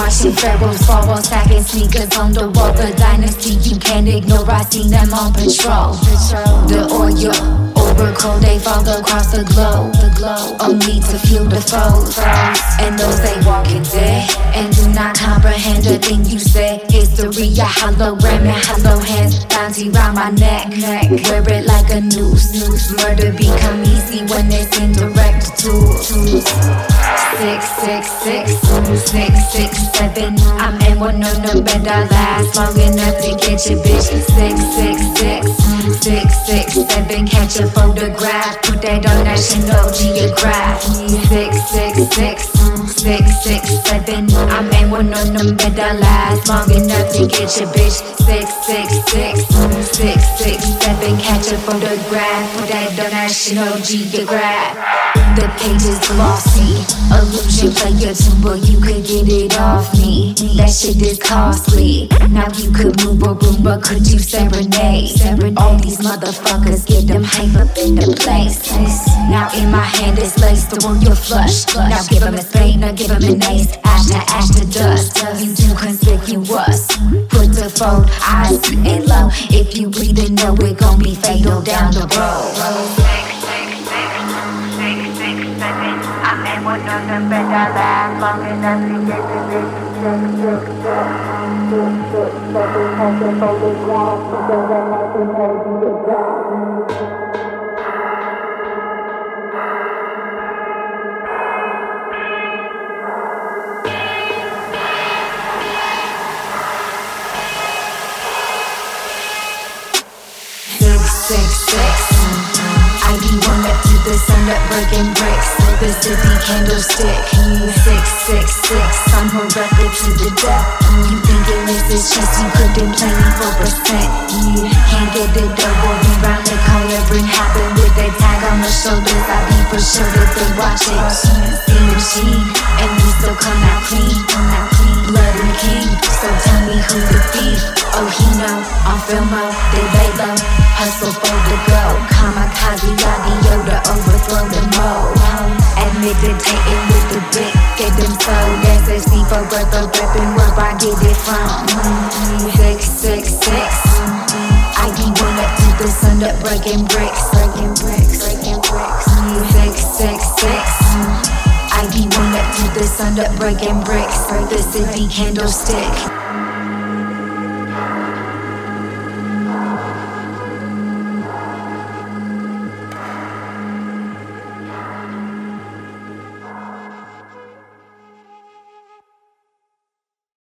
watching pharaohs fall while stacking sneakers on the wall. The dynasty you can't ignore, I seen them on patrol. The oil, oracle, they fall across the globe. Only to fuel the foes. And those they walking dead and do not comprehend the thing you said. History, a hologram and hollow hands, bounty round my neck. Wear it like a noose. Murder become easy when it's indirect tools. 666 I'm in one on the bed, I last long enough to get your bitch. 666 catch a photograph, put that on National Geographic. 666 I'm in one on the bed, I last long enough to get your bitch. 666 catch a photograph, put that on National Geographic. The page is glossy, illusion play your tune, but you could get it off me. That shit is costly. Now you could move a room, but could you serenade? All these motherfuckers get them hype up in the place. Now in my hand is lace, throw your flush. Now give them a spade, now give them an ace. Ash to dust, you too conspicuous. Put the fold, eyes and low. If you breathe and know it gon' be fatal down the road. I'm in one on the bed, I last long enough to get to this. 666 I be one up to the sun up breaking bricks. The city candlestick. 666 I'm her record to the death. You thinking this is just you couldn't play me for percent. Can't get it double be round the corner and happen with that tag on the shoulders. I be for sure that they watch it. See machine and we still come out clean. Blood and king. So tell me who the thief. Oh he know on Filmo they lay low. Hustle for the go. Kamikaze yadi Yoda overthrow the mode. Meditating with the brick, get them sold. SSC for worth of weapon, where I get it from. 666 I be one up to the sun up breaking bricks. 666 I be one up to the sun up breaking bricks. The city candlestick.